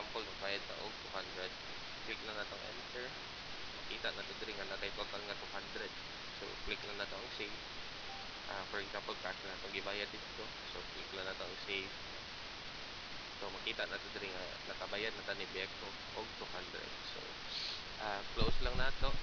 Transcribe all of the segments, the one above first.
example magbayad ta og 200, click lang natong enter, makita na to diri nga natay total nga 200. So click lang nato ang save. For example, cash na itong gibayad dito. So, click lang na itong save. So, makita na ito diri nga nakabayad na ni Beko og 200. So, close lang na ito.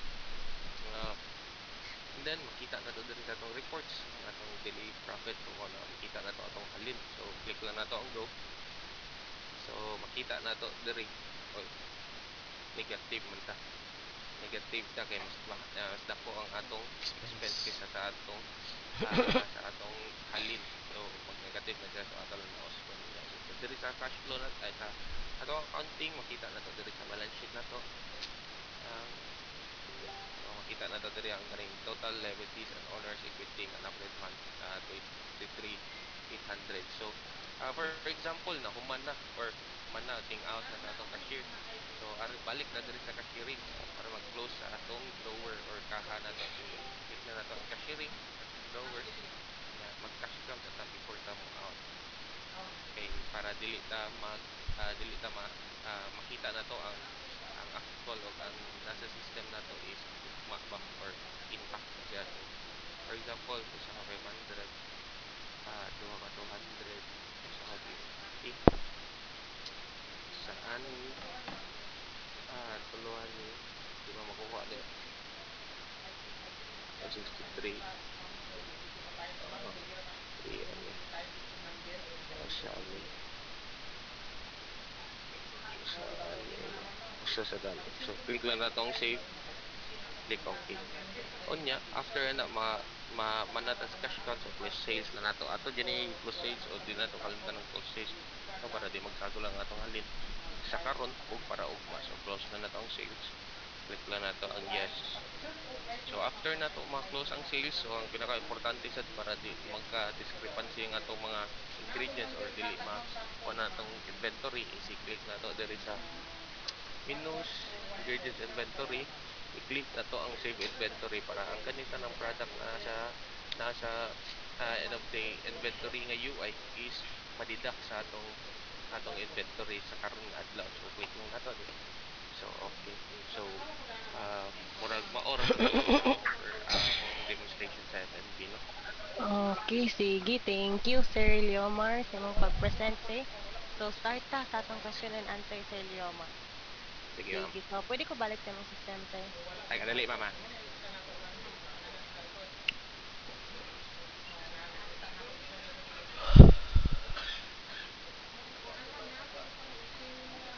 And then, makita na ito diri sa itong reports. Ang atong daily profit. So, makita na ito atong halin. So, click lang na ito ang go. So, makita na ito diri. Oy, negative man ta. Negative ta kay mas dako ang atong expense kaysa sa atong sa atong halin. So mag negative na siya, so ato lang naos ko niya. So diri sa cash flow na ay sa atong accounting makita na to diri sa balance sheet na to. So makita na to diri ang kaning total liabilities and owners equity nga na-update man 23,800. So for example na human na or man na ting out na sa atong cashier. So balik na diri sa cashiering para mag-close sa atong drawer or kaha na to. So click na nato ang cashiering drawer. Mag-cash cam sa ta before ta mo out. Okay, para dili ta makita na to ang actual o ang nasa system na to is tugma ba or intact na siya. So, for example, usa ka 500, duha ka 200, usa ka 50, sa ani, tuluhan ni, di ba makuha din? 63, 3 ani, usa ani, usa sa dami. So, click lang na tong save, click OK. Unya, after na manatas cash count, so plus sales na nato. Ato dyan plus sales o di nato kalimtan ng plus sales. So, para di magsago lang atong halin. Sa karon og para ugma. So, close na nato ang sales. Click lang nato ang yes. So, after nato ma-close ang sales, so ang pinaka-importante sad para di magka-discrepancy ang atong mga ingredients or dili ma natong inventory, i-click nato diri sa minus ingredients inventory, i-click na to ang save inventory para ang kanita ng product na nasa end of day inventory nga UI is madidak sa atong inventory sa karon nga adlaw. So click lang nato di. So okay. So murag maor for akong demonstration sa FNB no. Okay, sige. Thank you, Sir Leomar, sa imong pag-present, eh. So, start ta sa atong question and answer, Sir Leomar. Sige ma'am. Sige. So, pwede ko balik sa imong system, sir? Ay kadali mama.